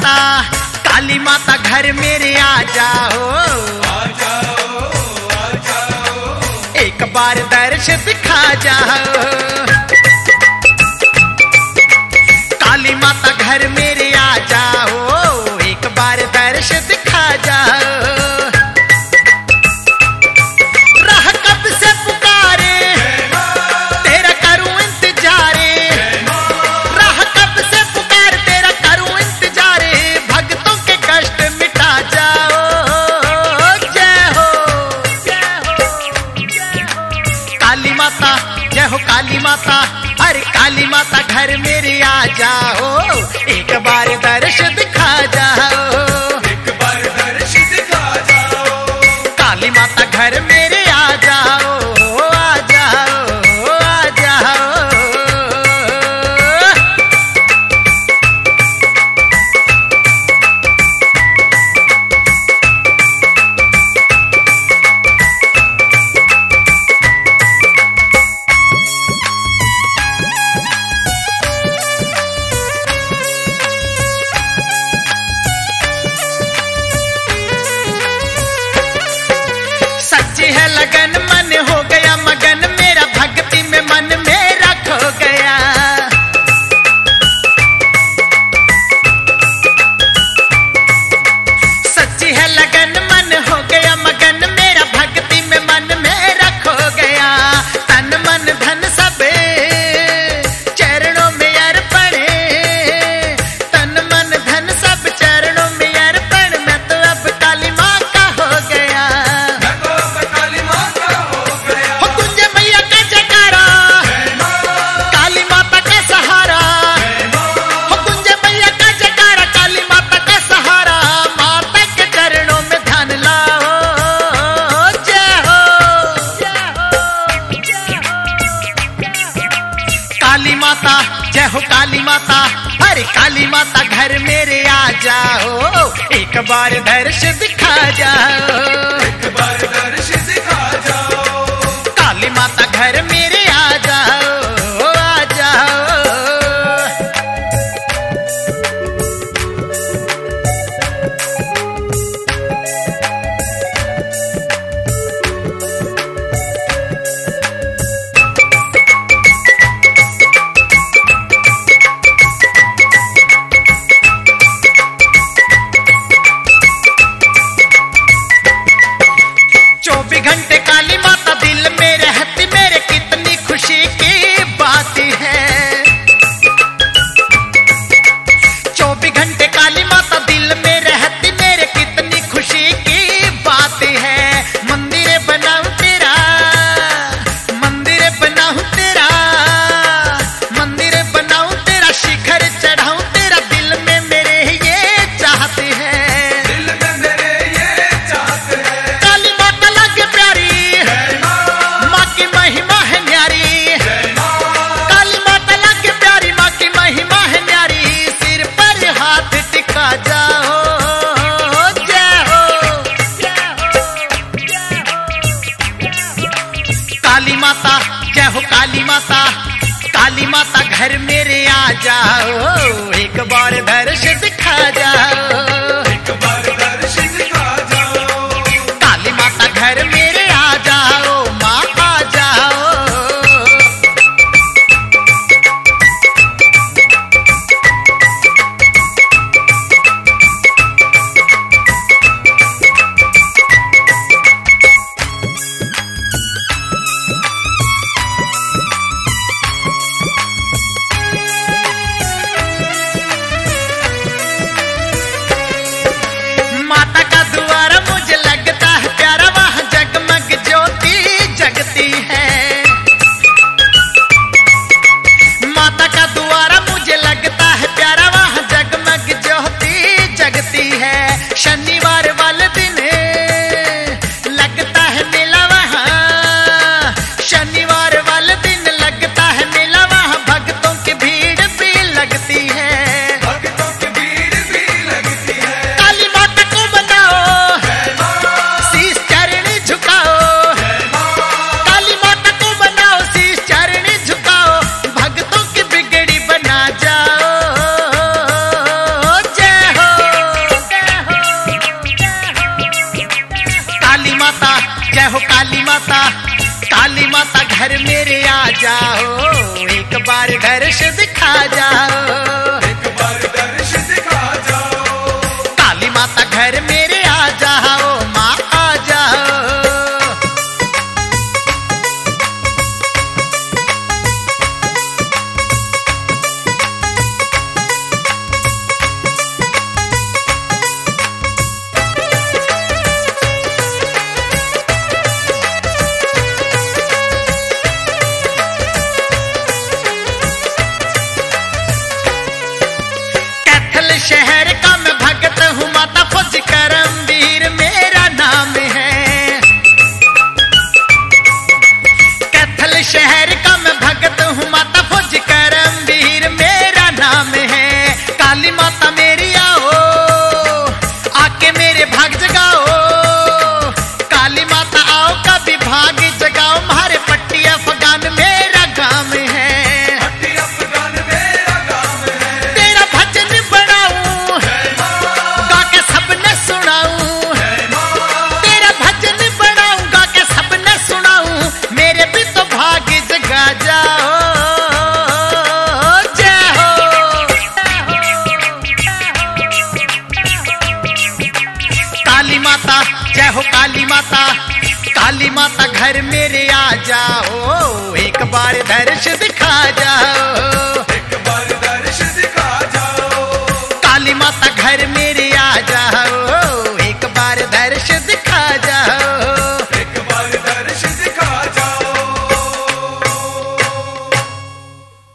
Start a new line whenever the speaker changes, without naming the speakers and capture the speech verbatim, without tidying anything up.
माता काली माता घर मेरे आ जाओ,
आ जाओ, आ जाओ,
एक बार दर्श दिखा जाओ। काली माता घर मेरे आ जाओ, एक बार दर्श दिखा जाओ। राह कब से पुकारे तेरा करूं इंतजारे, राह कब से पुकार तेरा करूं इंतजारे, भक्तों के कष्ट मिटा जाओ। जय हो जय हो जय हो काली माता, जय हो काली माता, अरे काली माता घर मेरे आ जाओ, एक बार दर्श दिखा जाओ,
एक बार दर्श दिखा जाओ।
काली माता घर मेरे आ जाओ, आ जाओ, आ जाओ। सच्ची है लगन मन हो गया मगन, मेरा भक्ति में मन मेरा खो गया। सच्ची है लगन मन हो गया मगन, मेरा भक्ति में मन मेरा खो गया। तन मन धन सब चरणों में अर्पण, तन मन धन सब चरणों में अर्पण, मैं तो अब काली माँ का हो गया।
मैं तो अब काली माँ का हो गया।
हो कुंज मैया का जयकारा, काली माता का सहारा, हो कुंज मैया का जयकारा, काली माता का सहारा, माता के चरणों में ध्यान लाओ। जय हो जय हो जय हो काली माता, जय हो काली माता, अरे काली माता घर मेरे आ जाओ, एक बार दर्श दिखा जाओ,
एक बार दर्श दिखा जाओ।
काली माता घर मेरे आ जाओ, आ जाओ। चौबीस घंटे काली माता दिल में रहती मेरे, कितनी खुशी की बात है। चौबीस घंटे काली माता दिल में रहती मेरे, कितनी खुशी की बात है। मंदिर बनाऊं तेरा, मंदिर बनाऊं तेरा, मंदिर बनाऊं तेरा, शिखर चढ़ाऊं तेरा, दिल में मेरे ये चाहते हैं।
दिल में मेरे ये चाहत है।
काली माता लगे प्यारी, माँ की महिमा है न्यारी, काली माता लगे प्यारी, माँ की महिमा है न्यारी, सिर पर हाथ टिका जाओ। जय हो जय हो जय हो काली माता, जय हो काली माता, काली माता घर मेरे आ जाओ, एक बार दर्श दिखा जाओ,
एक बार दर्श दिखा जाओ।
काली माता घर मेरे आ जाओ, माँ आ जाओ। माता का द्वारा मुझे लगता है प्यारा, वहाँ जगमग ज्योति जगती है। माता का द्वारा मुझे लगता है प्यारा, वहाँ जगमग ज्योति जगती है। शनिवार वाले दिन लगता है मेला वहाँ, शनिवार वाले दिन लगता है मेला वहाँ, भक्तों की भीड़ भी लगती है।
भक्तों की भीड़ भी लगती है।
काली माता को बनाओ, शीश चरणी झुकाओ, काली माता को बनाओ, शीश चरणी झुकाओ, भक्तों की बिगड़ी बना जाओ। जय हो काली माता घर मेरे आ जाओ, माँ आ जाओ। शहर का मैं भगत हूँ, माता फौज करमवीर मेरा नाम है। कैथल शहर का मैं भगत हूँ, माता फौज करमवीर मेरा नाम है। काली माता मेरी आओ, आके मेरे भाग जगाओ। काली माता आओ कभी भाग जगाओ, मारे पट्टी अफगान मेरा गाँव है।
पट्टी अफगान मेरा गाँव है।
तेरा भजन बनाऊं, गा के सबने सुनाऊं। तेरा भजन बनाऊं, गा के सबने सुनाऊं। मेरे भी तो भाग जगा जाओ, जय हो। काली माता जय हो, काली माता, काली माता घर मेरे आ जाओ, एक बार दर्श दिखा जाओ।